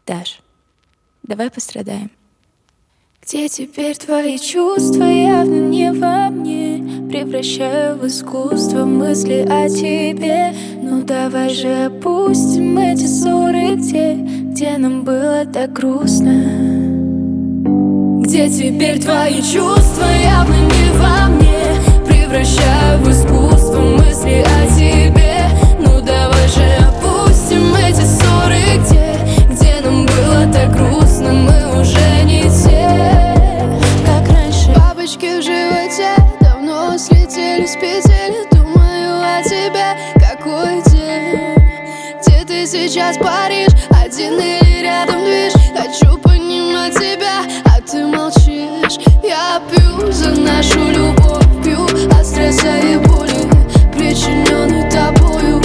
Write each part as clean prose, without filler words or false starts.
Даш, давай пострадаем. Где теперь твои чувства? Явно не во мне. Превращаю в искусство мысли о тебе. Ну давай же опустим эти ссоры, где нам было так грустно. Где теперь твои чувства? Явно не во мне. Превращаю в искусство мысли о тебе. Ну давай же опустим эти ссоры, где нам было так грустно. Мы уже не те, как раньше. Бабочки в животе давно слетели с петель. Думаю о тебе, какой день. Где ты сейчас паришь? Один или рядом движ? Хочу понимать тебя, а ты молчишь. Я пью за нашу любовь, пью от стресса и боли, причиненной тобою.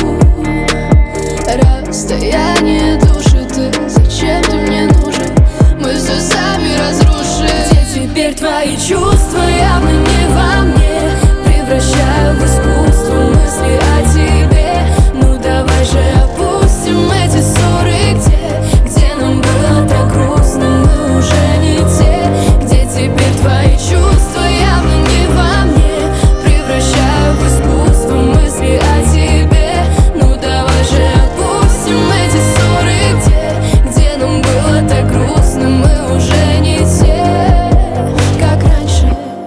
Расстояние душит, ты зачем ты мне нужен? Мы все сами разрушим. Где теперь твои чувства? Явно не во мне. Превращаю в искусство мысли о тебе. Ну давай же опустим эти ссоры, где нам было так грустно. Мы уже не те. Где теперь твои чувства? Явно не во мне. Превращаю в искусство мысли о тебе. Ну давай же опустим эти ссоры, где нам было так грустно. Мы уже не те, как раньше.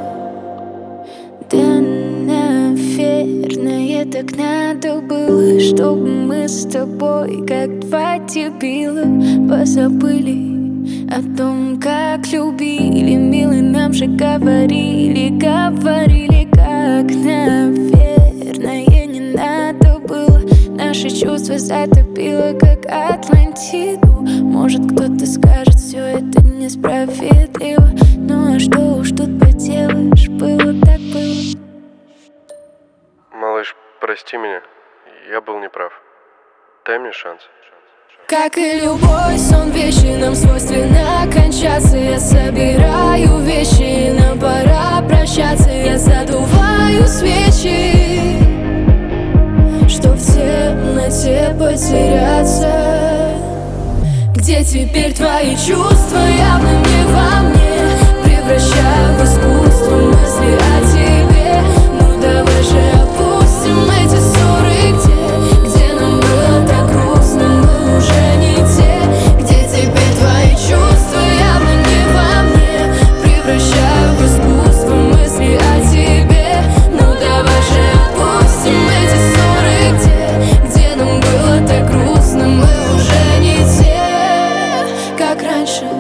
Да, наверное, так надо было, чтобы мы с тобой, как два дебила, позабыли о том, как любили. Милый, нам же говорили, как, наверное, не надо было. Наши чувства затопило, как Атлантиду. Может, кто-то скажет, все это несправедливо. Ну а что уж тут поделаешь, было так было. Малыш, прости меня, я был неправ. Дай мне шанс. Как и любой сон, вещи нам свойственно кончаться. Я собираю вещи, нам пора прощаться. Я задуваю свечи, что в темноте потеряться. Где теперь твои чувства? Явно не во мне. Превращаю в искусство мысли о тебе. Ну давай же опустим эти ссоры, где нам было так грустно. Мы уже не те. Где теперь твои чувства? Явно не во мне. Превращаю в искусство мысли о тебе. Ну давай же опустим эти ссоры, где нам было так грустно. Мы уже не те, как раньше.